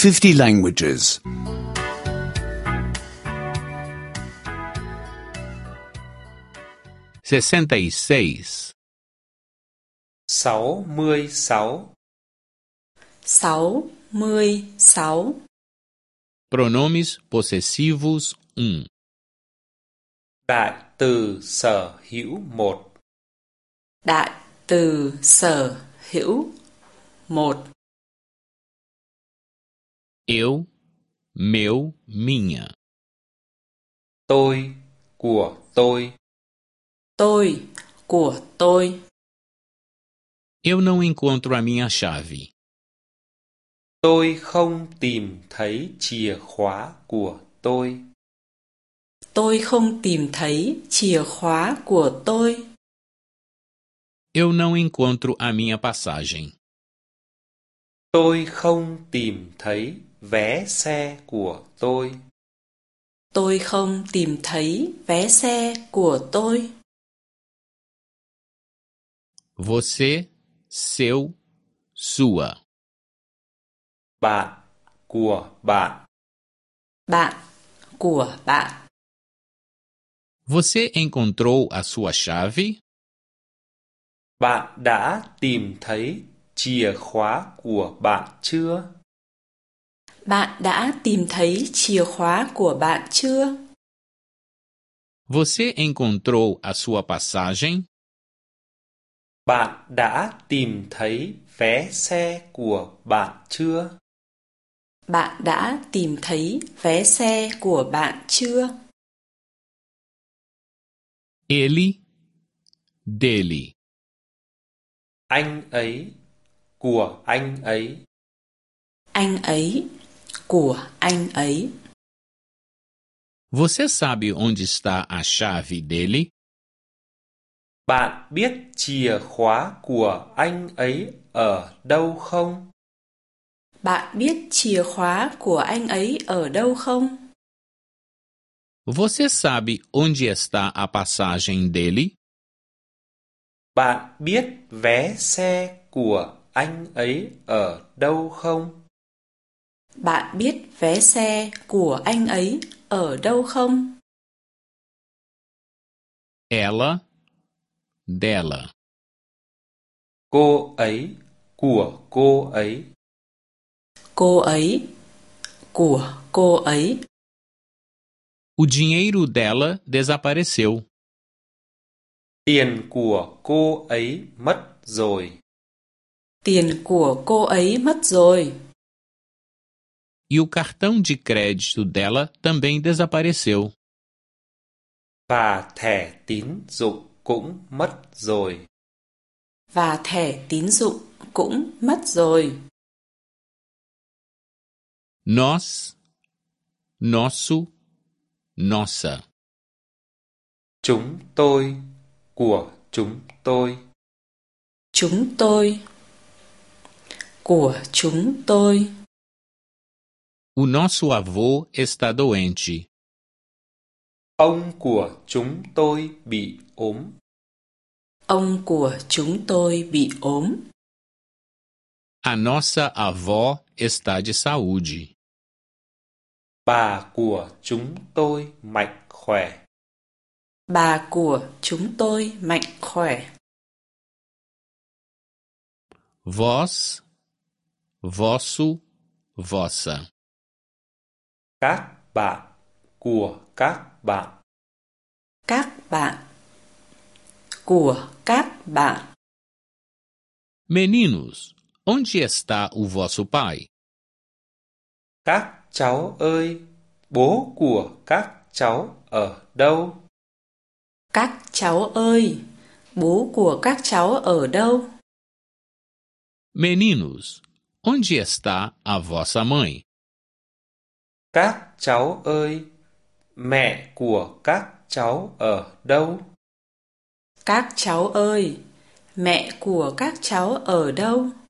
50 languages. 66. 66. 66. Pronomes possessivos 1. Đại từ sở hữu 1. Đại từ sở hữu 1. Eu, meu, minha. Tôi, của tôi. Tôi, của tôi. Eu não encontro a minha chave. Tôi không tìm thấy chìa khóa của tôi. Tôi không tìm thấy chìa khóa của tôi. Eu não encontro a minha passagem. Tôi không tìm thấy vé xe của tôi. Tôi không tìm thấy vé xe của tôi. Você, seu, sua. Bạn, của bạn. Bạn, của bạn. Você encontrou a sua chave? Bạn đã tìm thấy chìa khóa của bạn chưa? Bạn đã tìm thấy chìa khóa của bạn chưa? Você encontrou a sua passagem? Bạn đã tìm thấy vé xe của bạn chưa? Bạn đã tìm thấy vé xe của bạn chưa? Ele, dele. Anh ấy, của anh ấy. Anh ấy, của anh ấy. Você sabe onde está a chave dele? Bạn biết chìa khóa của anh ấy ở đâu không? Bạn biết chìa khóa của anh ấy ở đâu không? Você sabe onde está a passagem dele? Bạn biết vé xe của anh ấy ở đâu không? Bạn biết vé xe của anh ấy ở đâu không? Ela, dela. Cô ấy, của cô ấy. Cô ấy, của cô ấy. O dinheiro dela desapareceu. Tiền của cô ấy mất rồi. Tiền của cô ấy mất rồi. E o cartão de crédito dela também desapareceu. Và thẻ tín dụng cũng mất rồi. Và thẻ tín dụng cũng mất rồi. Nós, nosso, nossa. Chúng tôi, của chúng tôi. Chúng tôi, của chúng tôi. O nosso avô está doente. Ông của chúng tôi bị ốm. Ông của chúng tôi bị ốm. A nossa avó está de saúde. Bà của chúng tôi mạnh khỏe. Bà của chúng tôi mạnh khỏe. Vós, vosso, vossa. Các bạn, của các bạn. Các bạn, của các bạn. Meninos, onde está o vosso pai? Các cháu ơi, bố của các cháu ở đâu? Các cháu ơi, bố của các cháu ở đâu? Meninos, onde está a vossa mãe? Các cháu ơi, mẹ của các cháu ở đâu? Các cháu ơi, mẹ của các cháu ở đâu?